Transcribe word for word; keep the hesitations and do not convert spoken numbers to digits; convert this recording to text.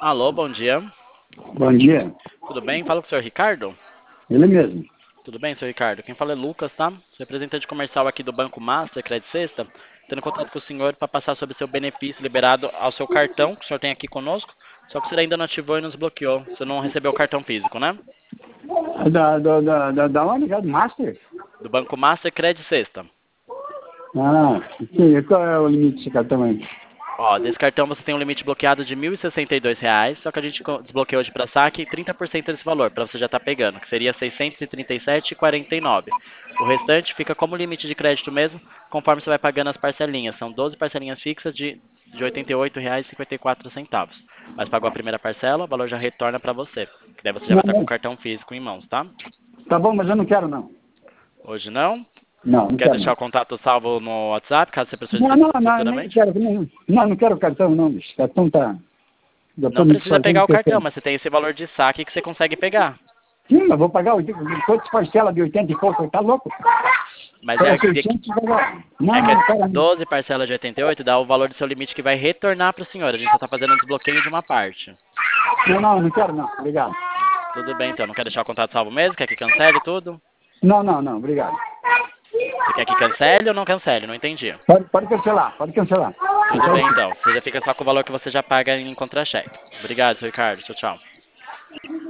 Alô, bom dia. Bom dia. Tudo bem? Fala com o senhor Ricardo. Ele mesmo. Tudo bem, senhor Ricardo? Quem fala é Lucas, tá? Sou representante comercial aqui do Banco Master, Crédito Sexta, tendo contato com o senhor para passar sobre o seu benefício liberado ao seu cartão, que o senhor tem aqui conosco, só que o senhor ainda não ativou e nos bloqueou. Você não recebeu o cartão físico, né? Da, da, da, da, da onde? Do Master? Do Banco Master, Crédito Sexta. Ah, sim. Qual é o limite desse cartão aí? Ó, desse cartão você tem um limite bloqueado de mil e sessenta e dois reais, só que a gente co- desbloqueou hoje para saque trinta por cento desse valor, para você já estar pegando, que seria seiscentos e trinta e sete reais e quarenta e nove centavos. O restante fica como limite de crédito mesmo, conforme você vai pagando as parcelinhas. São doze parcelinhas fixas de, de oitenta e oito reais e cinquenta e quatro centavos. Mas pagou a primeira parcela, o valor já retorna para você. Que daí você já vai Não, estar com o não. cartão físico em mãos, tá? Tá bom, mas eu não quero, não. Hoje não. Não, não Quer quero, deixar não. o contato salvo no WhatsApp, caso você precise Não, não, não, nem futuramente? quero. Não, não, não quero cartão, não, bicho. Cartão tá... Já tô Não me precisa desfazendo pegar do o cartão, cartão. mas você tem esse valor de saque que você consegue pegar. Sim, mas vou pagar oitenta, todas as parcelas de oitenta e pouco. Tá louco? Mas Para é que, seiscentos, vai lá. Não, é não, que não é quero, não. doze parcelas de oitenta e oito dá o valor do seu limite que vai retornar para o senhor. A gente só está fazendo um desbloqueio de uma parte. Não, não, não quero, não. Obrigado. Tudo bem, então. Não quer deixar o contato salvo mesmo? Quer que cancele tudo? Não, não, não. Obrigado. Você quer que cancele ou não cancele? Não entendi. Pode, pode cancelar, pode cancelar. Não Tudo quero bem, então. Você já fica só com o valor que você já paga em contra-cheque. Obrigado, seu Ricardo. Tchau, tchau.